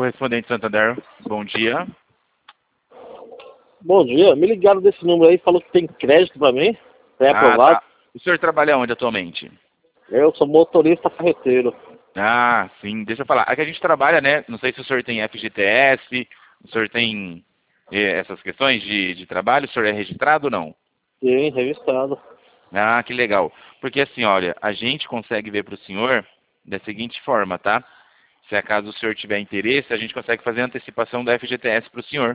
correspondente Santander, bom dia. Bom dia, me ligaram desse número aí, falou que tem crédito pra mim, pré-aprovado. Tá. O senhor trabalha onde atualmente? Eu sou motorista carreteiro. Ah, sim, deixa eu falar. Aqui a gente trabalha, né? Não sei se o senhor tem FGTS, o senhor tem essas questões de trabalho, o senhor é registrado ou não? Sim, registrado. Ah, que legal. Porque assim, olha, a gente consegue ver para o senhor da seguinte forma, tá? Se acaso o senhor tiver interesse, a gente consegue fazer a antecipação da FGTS para o senhor.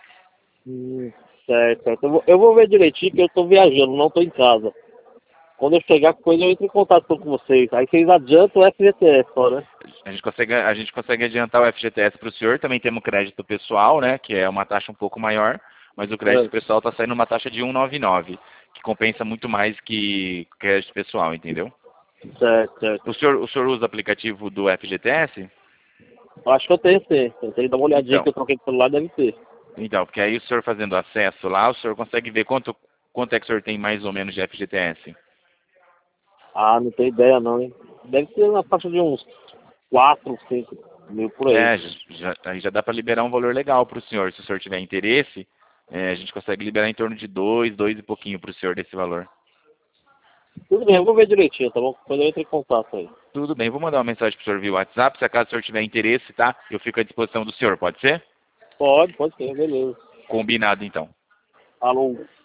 Certo, certo. Eu vou ver direitinho que eu tô viajando, não tô em casa. Quando eu chegar com coisa, eu entro em contato com vocês. Aí vocês adiantam o FGTS só, né? A gente consegue adiantar o FGTS para o senhor, também temos crédito pessoal, né? Que é uma taxa um pouco maior, mas o crédito É, pessoal está saindo uma taxa de 1,99, que compensa muito mais que crédito pessoal, entendeu? certo, certo. O senhor usa o aplicativo do FGTS? Eu acho que eu tenho sim. Eu tenho que dar uma olhadinha que Então, eu troquei de celular, deve ter. porque aí o senhor fazendo acesso lá, o senhor consegue ver quanto é que o senhor tem mais ou menos de FGTS. Ah, não tenho ideia não, hein? Deve ser na faixa de uns 4, 5 mil por aí. Aí já dá para liberar um valor legal para o senhor. Se o senhor tiver interesse, a gente consegue liberar em torno de dois e pouquinho para o senhor desse valor. Tudo bem, eu vou ver direitinho, tá bom? Quando eu entro em contato aí. Tudo bem, vou mandar uma mensagem para o senhor via WhatsApp. Se acaso o senhor tiver interesse, tá? Eu fico à disposição do senhor, pode ser? Pode ser, beleza. Combinado então. Alô.